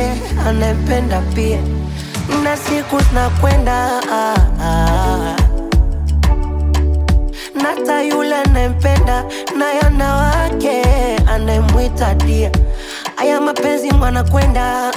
anempenda pia, na siku zinakwenda nata yule anempenda na yana wake anemwita dia. Aya mapenzi mwana kwenda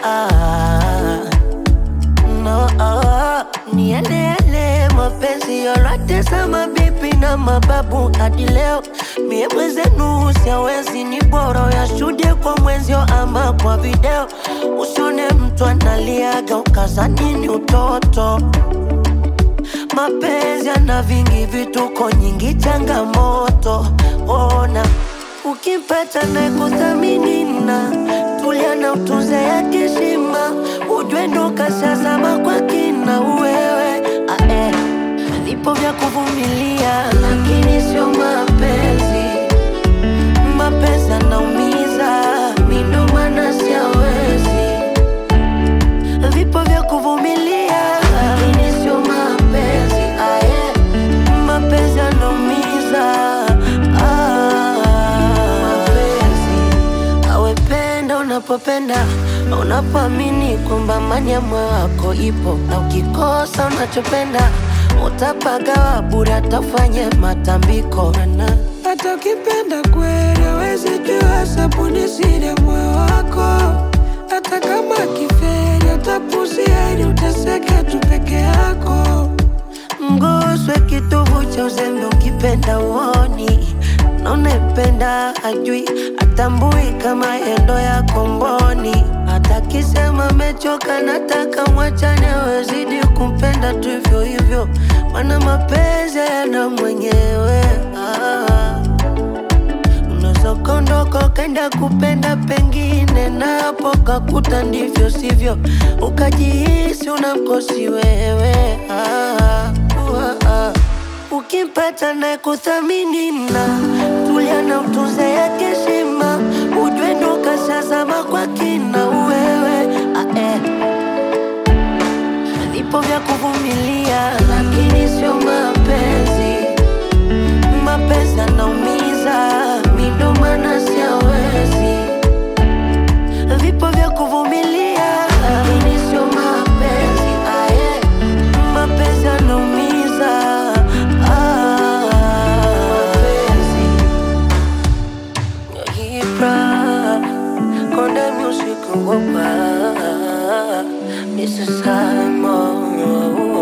no, nielele mapenzi yote sama bibi na mababu hadi leo. Mie mwezenu siawezi, ni bora yashuhudie kwa mwenzio ama kwa video. Usione mtu analiaga ukazani ni utoto. Mapenzi yana vingi vituko, nyingi changamoto. Ona ukipata na kuthamini na tulia na utunze ya heshima, ujue ndo kashazama kwa kina wewe. Vipo vya kuvumilia lakini sio mapenzi. Mapenzi yanaumiza, mimi ndo maana siwezi. Vipo vya kuvumilia lakini sio mapenzi. Mapenzi yanaumiza. Mapenzi awependa unapopenda, unapoamini kwamba amani ya moyo wako ipo, na ukikosa unachopenda utapagawa bure, atafanye matambiko. Hata ukipenda kweli hawezi jua sabuni siri ya moyo wako. Hata kama kiferi utapuzia ili uteseke tu peke yako. Mguswe kitovu cha uzembe ukipenda uoni, na unempenda ajui, atambui kama endo ya komboni. Hata kisema mechoka nataka mwachane, wezidi kumpenda tu hivyo hivyo, mana mapenzi yana mwenyewe. Unazokondoka kenda kupenda pengine, na hapo kakuta ndivyo sivyo, ukajihisi unamkosi wewe. Ukimpata na kuthamini na tulia na utunze ya heshima, ujue ndo kashazama kwa kina wewe. Vipo vya kuvumilia lakini sio mapenzi. Mapenzi yanaumiza, mimi ndo maana siwezi. Vipo vya kuvumilia lakini sio mapenzi. Mapenzi yanaumiza. Konde music, Mr. Simon.